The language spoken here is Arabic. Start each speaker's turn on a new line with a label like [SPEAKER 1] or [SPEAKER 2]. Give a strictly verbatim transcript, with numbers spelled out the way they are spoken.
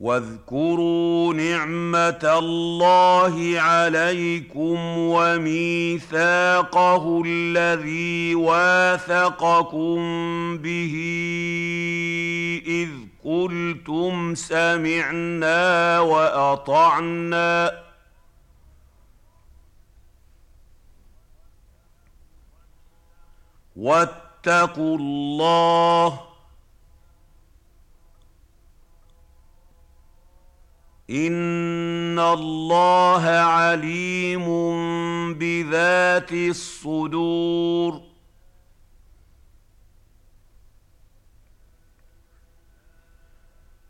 [SPEAKER 1] واذكروا نعمة الله عليكم وميثاقه الذي واثقكم به إذ قلتم سمعنا وأطعنا واتقوا الله إن الله عليم بذات الصدور.